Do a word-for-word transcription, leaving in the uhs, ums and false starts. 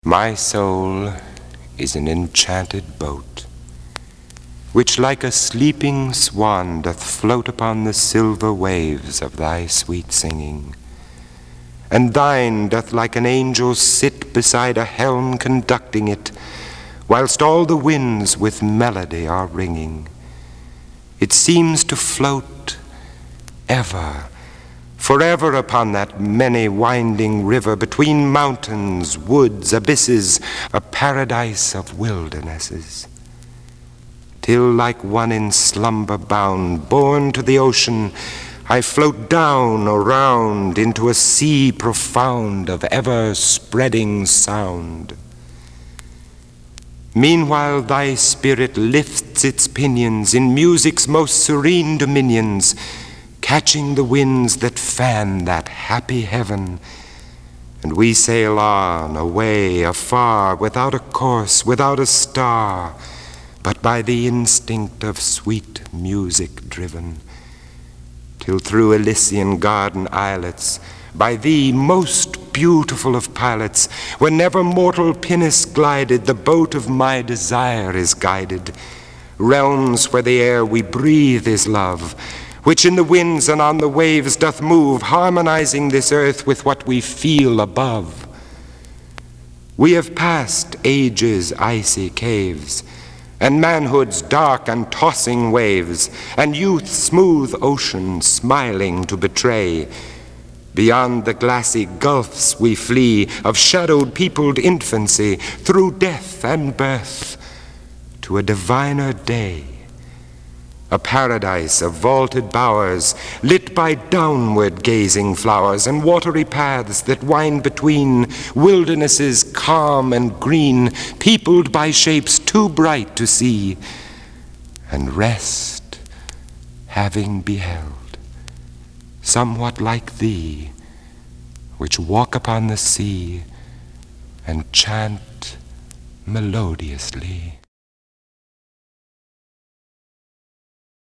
My soul is an enchanted boat, which like a sleeping swan doth float upon the silver waves of thy sweet singing. And thine doth like an angel sit beside a helm conducting it, whilst all the winds with melody are ringing. It seems to float ever, forever upon that many winding river, between mountains, woods, abysses, a paradise of wildernesses. Till like one in slumber bound, born to the ocean, I float down around into a sea profound of ever-spreading sound. Meanwhile thy spirit lifts its pinions in music's most serene dominions, catching the winds that fan that happy heaven, and we sail on, away, afar, without a course, without a star, but by the instinct of sweet music driven, till through Elysian garden islets, by thee most beautiful of pilots, where never mortal pinnace glided, the boat of my desire is guided, realms where the air we breathe is love, which in the winds and on the waves doth move, harmonizing this earth with what we feel above. We have passed ages' icy caves, and manhood's dark and tossing waves, and youth's smooth ocean smiling to betray. Beyond the glassy gulfs we flee, of shadowed peopled infancy, through death and birth, to a diviner day. A paradise of vaulted bowers, lit by downward gazing flowers, and watery paths that wind between wildernesses calm and green, peopled by shapes too bright to see, and rest, having beheld, somewhat like thee, which walk upon the sea and chant melodiously.